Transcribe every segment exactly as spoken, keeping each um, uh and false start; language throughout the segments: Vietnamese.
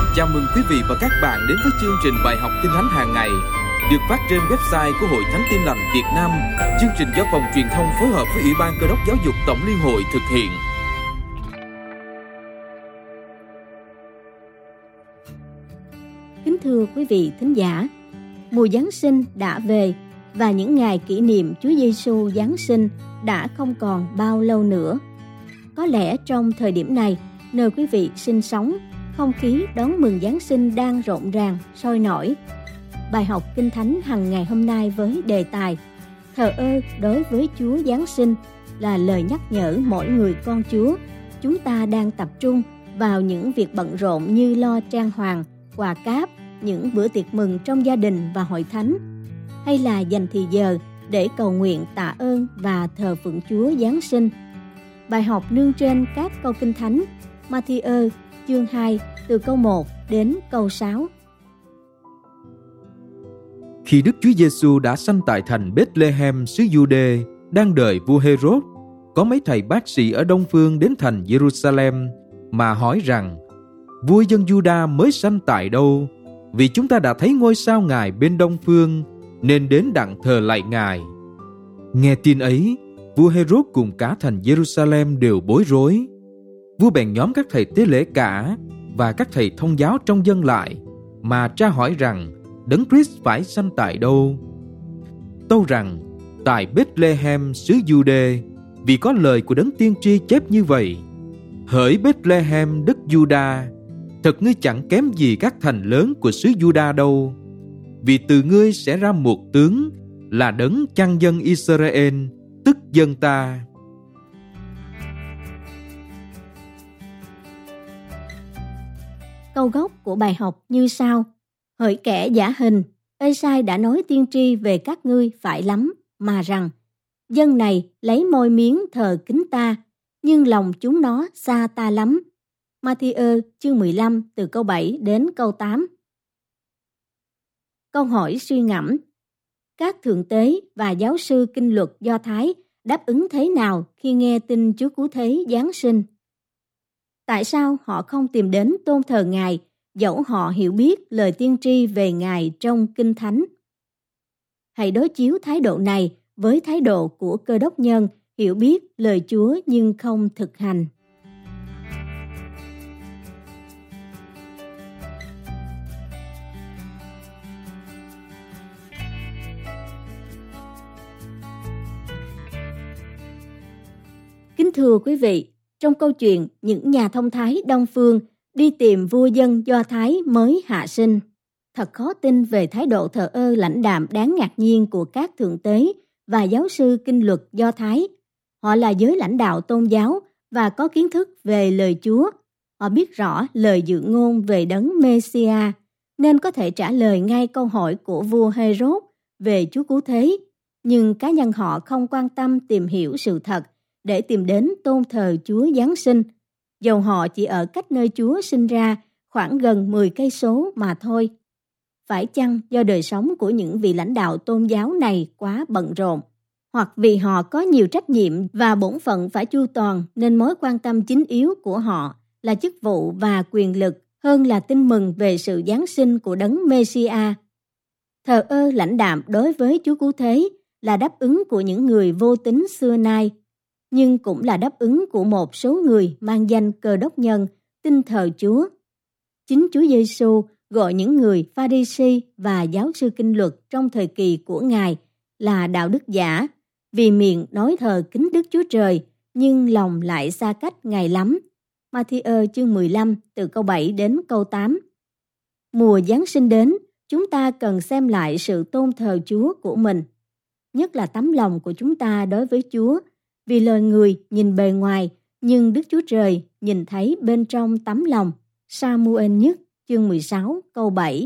Chào mừng quý vị và các bạn đến với chương trình bài học Kinh Thánh hàng ngày được phát trên website của Hội Thánh Tin Lành Việt Nam. Chương trình do Phòng Truyền thông phối hợp với Ủy ban Cơ đốc Giáo dục Tổng Liên hội thực hiện. Kính thưa quý vị thính giả, mùa Giáng sinh đã về và những ngày kỷ niệm Chúa Giêsu Giáng sinh đã không còn bao lâu nữa. Có lẽ trong thời điểm này, nơi quý vị sinh sống, không khí đón mừng Giáng sinh đang rộn ràng, sôi nổi. Bài học Kinh Thánh hàng ngày hôm nay với đề tài Thờ ơ đối với Chúa Giáng sinh là lời nhắc nhở mỗi người con Chúa. Chúng ta đang tập trung vào những việc bận rộn như lo trang hoàng, quà cáp, những bữa tiệc mừng trong gia đình và hội thánh, hay là dành thời giờ để cầu nguyện tạ ơn và thờ phượng Chúa Giáng sinh. Bài học nương trên các câu Kinh Thánh Ma-thi-ơ chương hai từ câu một đến câu sáu. Khi Đức Chúa Giêsu đã sanh tại thành Bethlehem xứ Giu-đê, đang đợi vua Hê-rốt, có mấy thầy bác sĩ ở đông phương đến thành Giê-ru-sa-lem mà hỏi rằng: vua dân Giu-đa mới sanh tại đâu? Vì chúng ta đã thấy ngôi sao Ngài bên đông phương, nên đến đặng thờ lạy Ngài. Nghe tin ấy, vua Hê-rốt cùng cả thành Giê-ru-sa-lem đều bối rối. Vua bèn nhóm các thầy tế lễ cả và các thầy thông giáo trong dân lại, mà tra hỏi rằng Đấng Christ phải sanh tại đâu. Tâu rằng tại Bethlehem xứ Giu-đê, vì có lời của Đấng tiên tri chép như vậy: hỡi Bethlehem đất Giu-đa, thật ngươi chẳng kém gì các thành lớn của xứ Giu-đa đâu, vì từ ngươi sẽ ra một tướng là Đấng chăn dân Israel, tức dân ta. Câu gốc của bài học như sau: hỡi kẻ giả hình, Ê-sai đã nói tiên tri về các ngươi phải lắm, mà rằng dân này lấy môi miếng thờ kính ta, nhưng lòng chúng nó xa ta lắm. Ma-thi-ơ chương mười lăm từ câu bảy đến câu tám. Câu hỏi suy ngẫm: các thượng tế và giáo sư kinh luật Do Thái đáp ứng thế nào khi nghe tin Chúa Cứu Thế Giáng sinh? Tại sao họ không tìm đến tôn thờ Ngài, dẫu họ hiểu biết lời tiên tri về Ngài trong Kinh Thánh? Hãy đối chiếu thái độ này với thái độ của Cơ đốc nhân hiểu biết lời Chúa nhưng không thực hành. Kính thưa quý vị, trong câu chuyện những nhà thông thái Đông Phương đi tìm vua dân Do Thái mới hạ sinh, thật khó tin về thái độ thờ ơ lãnh đạm đáng ngạc nhiên của các thượng tế và giáo sư kinh luật Do Thái. Họ là giới lãnh đạo tôn giáo và có kiến thức về lời Chúa. Họ biết rõ lời dự ngôn về Đấng Mê-si-a, nên có thể trả lời ngay câu hỏi của vua Hê-rốt về Chúa Cứu Thế. Nhưng cá nhân họ không quan tâm tìm hiểu sự thật để tìm đến tôn thờ Chúa Giáng sinh, dầu họ chỉ ở cách nơi Chúa sinh ra khoảng gần mười cây số mà thôi. Phải chăng do đời sống của những vị lãnh đạo tôn giáo này quá bận rộn, hoặc vì họ có nhiều trách nhiệm và bổn phận phải chu toàn, nên mối quan tâm chính yếu của họ là chức vụ và quyền lực hơn là tin mừng về sự Giáng sinh của Đấng Mê-si-a? Thờ ơ lãnh đạm đối với Chúa Cứu Thế là đáp ứng của những người vô tín xưa nay, nhưng cũng là đáp ứng của một số người mang danh Cơ đốc nhân tin thờ Chúa. Chính Chúa Giêsu gọi những người Pha-ri-si và giáo sư kinh luật trong thời kỳ của Ngài là đạo đức giả, vì miệng nói thờ kính Đức Chúa Trời nhưng lòng lại xa cách Ngài lắm. Ma-thi-ơ chương mười lăm từ câu bảy đến câu tám. Mùa Giáng sinh đến, chúng ta cần xem lại sự tôn thờ Chúa của mình, nhất là tấm lòng của chúng ta đối với Chúa. Vì lời người nhìn bề ngoài, nhưng Đức Chúa Trời nhìn thấy bên trong tấm lòng. Sa-mu-ên nhất chương mười sáu câu bảy.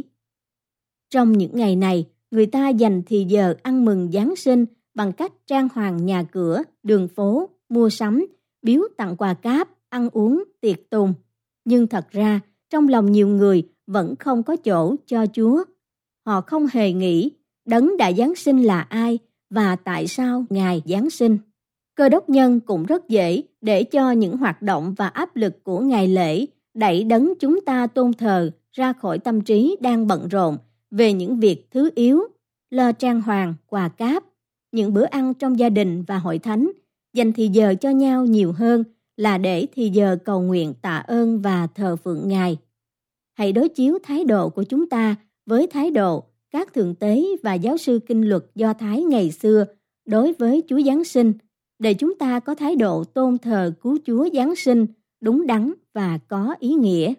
Trong những ngày này, người ta dành thì giờ ăn mừng Giáng sinh bằng cách trang hoàng nhà cửa, đường phố, mua sắm, biếu tặng quà cáp, ăn uống, tiệc tùng. Nhưng thật ra, trong lòng nhiều người vẫn không có chỗ cho Chúa. Họ không hề nghĩ Đấng đã Giáng sinh là ai và tại sao Ngài Giáng sinh. Cơ đốc nhân cũng rất dễ để cho những hoạt động và áp lực của ngày lễ đẩy Đấng chúng ta tôn thờ ra khỏi tâm trí đang bận rộn về những việc thứ yếu, lo trang hoàng, quà cáp, những bữa ăn trong gia đình và hội thánh, dành thì giờ cho nhau nhiều hơn là để thì giờ cầu nguyện tạ ơn và thờ phượng Ngài. Hãy đối chiếu thái độ của chúng ta với thái độ các thượng tế và giáo sư kinh luật Do Thái ngày xưa đối với Chúa Giáng sinh, để chúng ta có thái độ tôn thờ cứu Chúa Giáng sinh đúng đắn và có ý nghĩa.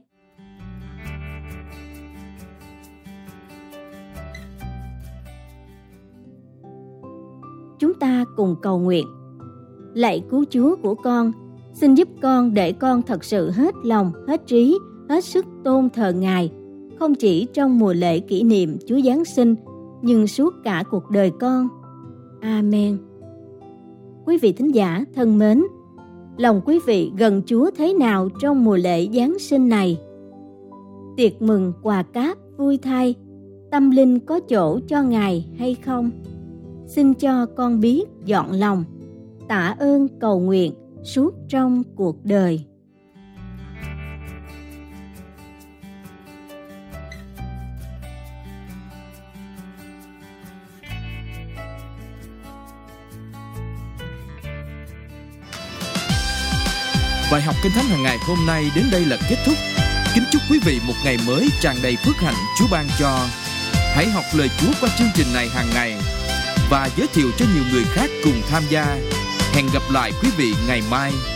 Chúng ta cùng cầu nguyện. Lạy cứu Chúa của con, xin giúp con để con thật sự hết lòng, hết trí, hết sức tôn thờ Ngài, không chỉ trong mùa lễ kỷ niệm Chúa Giáng sinh, nhưng suốt cả cuộc đời con. Amen. Quý vị thính giả thân mến, lòng quý vị gần Chúa thế nào trong mùa lễ Giáng sinh này? Tiệc mừng quà cáp vui thay, tâm linh có chỗ cho Ngài hay không? Xin cho con biết dọn lòng, tạ ơn cầu nguyện suốt trong cuộc đời. Bài học Kinh Thánh hàng ngày hôm nay đến đây là kết thúc. Kính chúc quý vị một ngày mới tràn đầy phước hạnh Chúa ban cho. Hãy học lời Chúa qua chương trình này hàng ngày và giới thiệu cho nhiều người khác cùng tham gia. Hẹn gặp lại quý vị ngày mai.